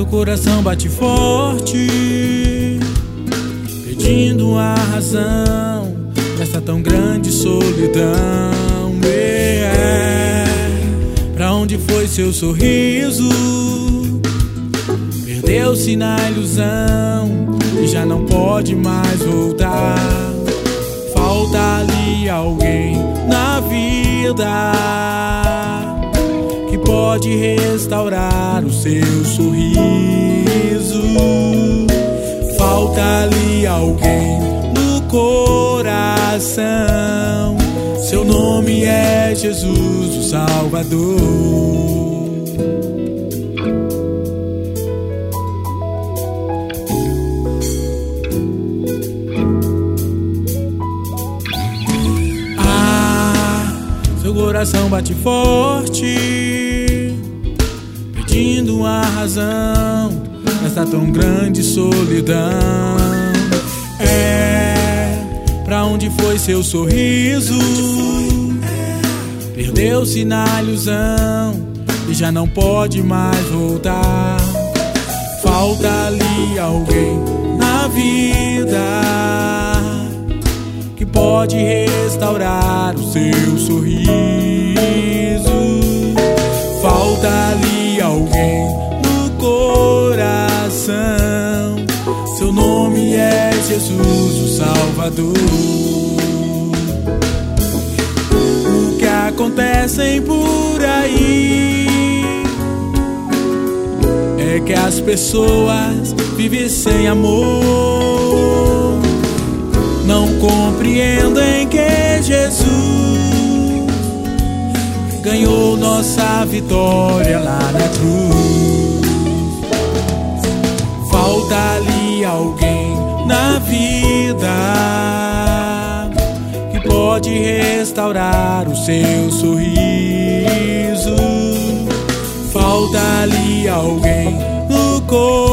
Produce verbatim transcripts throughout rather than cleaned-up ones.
coração bate forte, pedindo a razão dessa tão grande solidão. É, pra onde foi seu sorriso? Perdeu-se na ilusão e já não pode mais voltar. Falta ali alguém na vida que pode restaurar o seu sorriso. Falta ali alguém no coração. Seu nome é Jesus, o Salvador. Seu coração bate forte, pedindo a razão nessa tão grande solidão. É, pra onde foi seu sorriso? Perdeu-se na ilusão e já não pode mais voltar. Falta ali alguém na vida que pode restaurar o seu sorriso. Falta ali alguém no coração. Seu nome é Jesus, o Salvador. O que acontece por aí é que as pessoas vivem sem amor, não compreendem que Jesus ganhou nossa vitória lá na cruz. Falta ali alguém na vida que pode restaurar o seu sorriso. Falta ali alguém no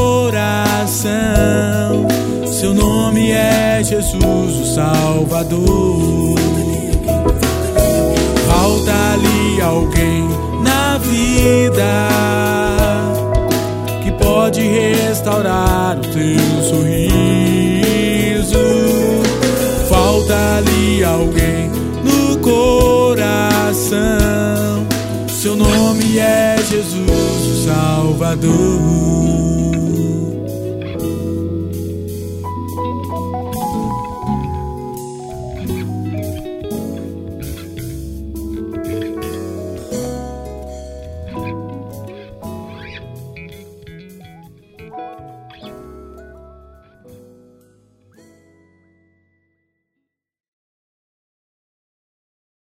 coração. Seu nome é Jesus, o Salvador. Falta ali alguém na vida que pode restaurar o teu sorriso. Falta ali alguém no coração. Seu nome é Jesus, o Salvador.